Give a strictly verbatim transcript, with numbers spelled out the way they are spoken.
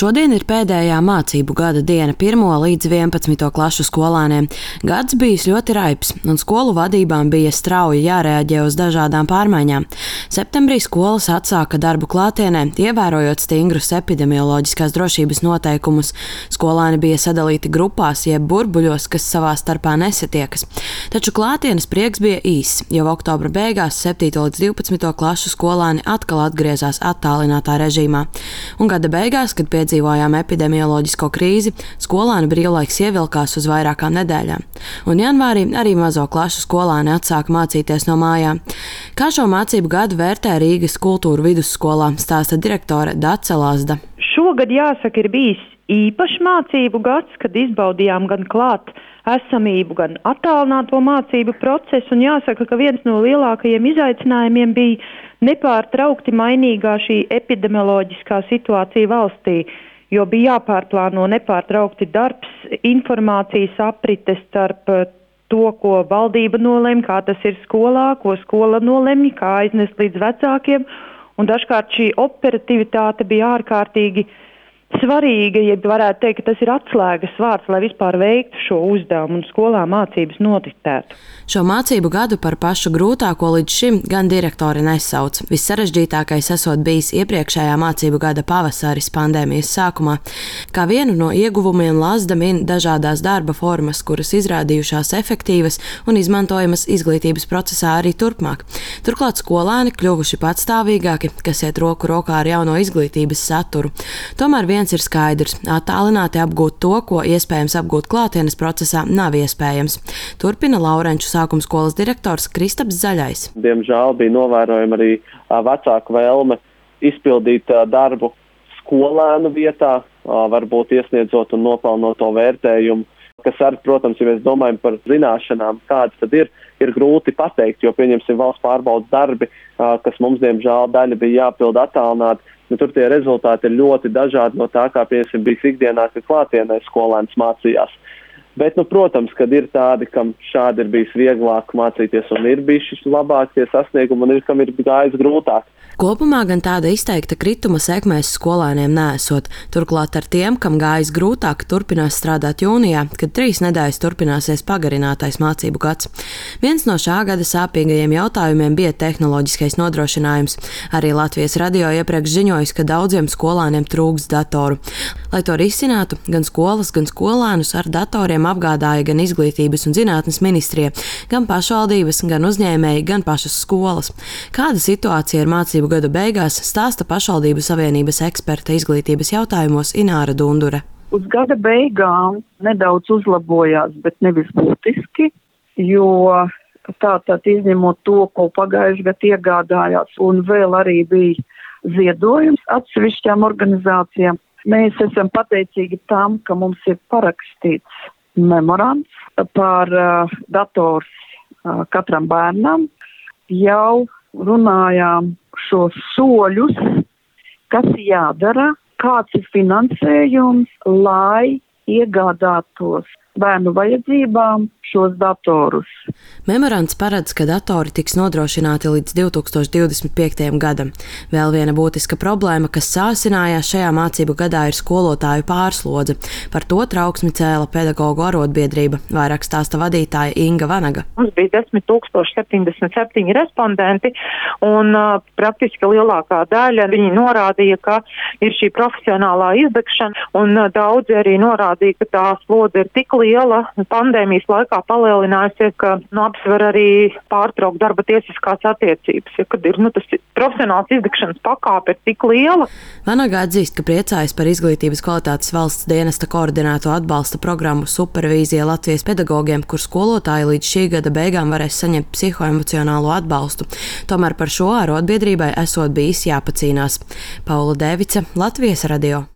Šodien ir pēdējā mācību gada diena pirmo līdz vienpadsmito klašu skolāniem. Gads bijis ļoti raips, un skolu vadībām bija strauji jārēģē uz dažādām pārmaiņām. Septembrī skolas atsāka darbu klātienē, ievērojot stingrus epidemioloģiskās drošības noteikumus. Skolāni bija sadalīti grupās, jeb burbuļos, kas savā starpā nesatiekas. Taču klātienes prieks bija īss. Jau oktobra beigās septīto līdz divpadsmito klašu skolāni atkal atgriezās attālinātā režīmā. Un gada beigās, kad piedzīvojām epidemioloģisko krīzi, skolānu brīvlaiks ievilkās uz vairākām nedēļām. Un janvārī arī mazo klašu skolāni atsāka mācīties no mājām. Kā šo mācību gadu vērtē Rīgas kultūru vidusskolā, stāsta direktore Dace Lazda. Šogad, jāsaka, ir bijis īpašs mācību gads, kad izbaudījām gan klāt esamību, gan attālināto mācību procesu, un jāsaka, ka viens no lielākajiem izaicinājumiem bija nepārtraukti mainīgā šī epidemioloģiskā situācija valstī, jo bija jāpārplāno nepārtraukti darbs, informācijas aprite starp to, ko valdība nolemj, kā tas ir skolā, ko skola nolemj, kā aiznest līdz vecākiem, un dažkārt šī operativitāte bija ārkārtīgi svarīga, ja varētu teikt, ka tas ir atslēgas vārds, lai vispār veiktu šo uzdevumu un skolā mācības notiktētu. Šo mācību gadu par pašu grūtāko līdz šim gan direktori nesauc. Vissarežģītākais esot bijis iepriekšējā mācību gada pavasaris pandēmijas sākumā. Kā vienu no ieguvumiem Lazda min dažādās darba formas, kuras izrādījušās efektīvas un izmantojamas izglītības procesā arī turpmāk. Turklāt skolāni kļuvuši patstāvīgāki, kas iet roku rokā ar jauno izglītības saturu. Tomēr viens ir skaidrs – attālināti apgūt to, ko iespējams apgūt klātienes procesā, nav iespējams. Turpina Laurenču sākumskolas direktors Kristaps Zaļais. Diemžēl bija novērojama arī vecāku vēlme izpildīt darbu skolēnu vietā, varbūt iesniedzot un nopelnot to vērtējumu, kas arī, protams, ja mēs domājam par zināšanām, kādas tad ir, ir grūti pateikt, jo pieņemsim valsts pārbaudas darbi, kas mums, diemžēl, daļa bija jāpild attālināt. Nu, tur tie rezultāti ir ļoti dažādi no tā, kā piemēram bija ikdienā, ka klātienē skolēns mācījās. Bet, nu, protams, kad ir tādi, kam šādi ir bijis vieglāk mācīties un ir bijuši labākie sasniegumi un ir, kam ir gājis grūtāk. Kopumā gan tāda izteikta krituma sekmēs skolēniem neesot. Turklāt ar tiem, kam gājis grūtāk, turpinās strādāt jūnijā, kad trīs nedēļas turpināsies pagarinātais mācību gads. Viens no šā gada sāpīgajiem jautājumiem bija tehnoloģiskais nodrošinājums. Arī Latvijas radio iepriekš ziņojis, ka daudziem skolāniem trūks datoru. Lai to risinātu, gan skolas, gan skolēnus ar datoriem apgādāja gan Izglītības un zinātnes ministrija, gan pašvaldības, gan uzņēmēji, gan pašas skolas. Kāda situācija ir mācību gada beigās, stāsta pašvaldību savienības eksperta izglītības jautājumos Ināra Dundure. Uz gada beigām nedaudz uzlabojās, bet nevis būtiski, jo tātad izņemot to, ko pagājuši gadu iegādājās, un vēl arī bija ziedojums atsevišķām organizācijām. Mēs esam pateicīgi tam, ka mums ir parakstīts memorands par uh, dators uh, katram bērnam. Jau runājām šos soļus, kas jādara, kāds ir finansējums, lai iegādātos bērnu vajadzībām šos datorus. Memorands paredz, ka datori tiks nodrošināti līdz divi tūkstoši divdesmit piektajam gadam. Vēl viena būtiska problēma, kas sāsinājās šajā mācību gadā, ir skolotāju pārslodze. Par to trauksmi cēla pedagoģu arotbiedrība, vairāk stāsta vadītāja Inga Vanaga. Mums bija desmit tūkstoši septiņdesmit septiņi respondenti, un uh, praktiski lielākā daļa viņi norādīja, ka ir šī profesionālā izdegšana, un uh, daudzi arī norādīja, ka tā slodze ir tik liela, pandēmijas laikā palielinājusies, ka nu, apsver arī pārtraukt darba tiesiskās attiecības, ja, kad ir nu, tas profesionāls izdegšanas pakāpe ir tik liela. Vanaga atzīst, ka priecājas par izglītības kvalitātes valsts dienesta koordinēto atbalsta programmu Supervīzija Latvijas pedagogiem, kur skolotāji līdz šī gada beigām varēs saņemt psihoemocionālo atbalstu. Tomēr par šo arotbiedrībai esot bijis jāpacīnās. Paula Devica, Latvijas radio.